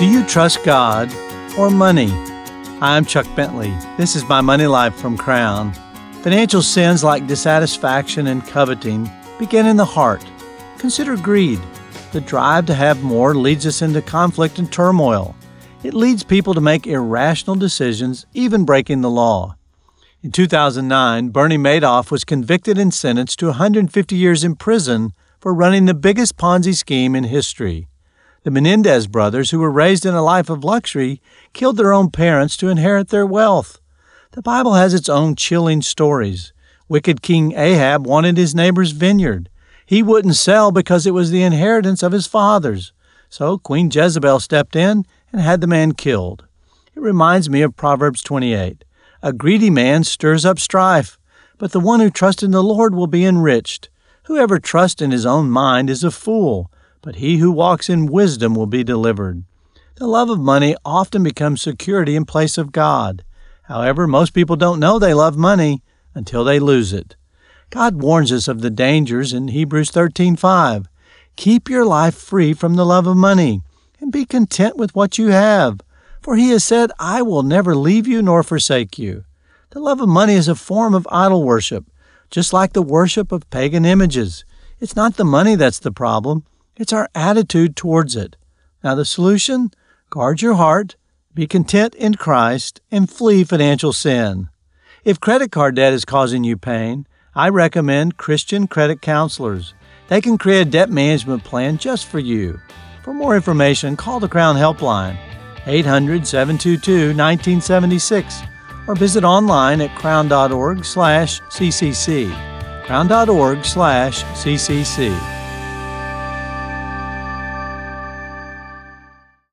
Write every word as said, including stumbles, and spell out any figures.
Do you trust God or money? Hi, I'm Chuck Bentley. This is My Money Life from Crown. Financial sins like dissatisfaction and coveting begin in the heart. Consider greed. The drive to have more leads us into conflict and turmoil. It leads people to make irrational decisions, even breaking the law. In two thousand nine, Bernie Madoff was convicted and sentenced to one hundred fifty years in prison for running the biggest Ponzi scheme in history. The Menendez brothers, who were raised in a life of luxury, killed their own parents to inherit their wealth. The Bible has its own chilling stories. Wicked King Ahab wanted his neighbor's vineyard. He wouldn't sell because it was the inheritance of his fathers. So Queen Jezebel stepped in and had the man killed. It reminds me of Proverbs twenty-eight. A greedy man stirs up strife, but the one who trusts in the Lord will be enriched. Whoever trusts in his own mind is a fool, but he who walks in wisdom will be delivered. The love of money often becomes security in place of God. However, most people don't know they love money until they lose it. God warns us of the dangers in Hebrews thirteen five. Keep your life free from the love of money, and be content with what you have. For he has said, I will never leave you nor forsake you. The love of money is a form of idol worship, just like the worship of pagan images. It's not the money that's the problem. It's our attitude towards it. Now the solution? Guard your heart, be content in Christ, and flee financial sin. If credit card debt is causing you pain, I recommend Christian credit counselors. They can create a debt management plan just for you. For more information, call the Crown Helpline, eight hundred, seven two two, one nine seven six, or visit online at crown dot org slash C C C, crown dot org slash C C C.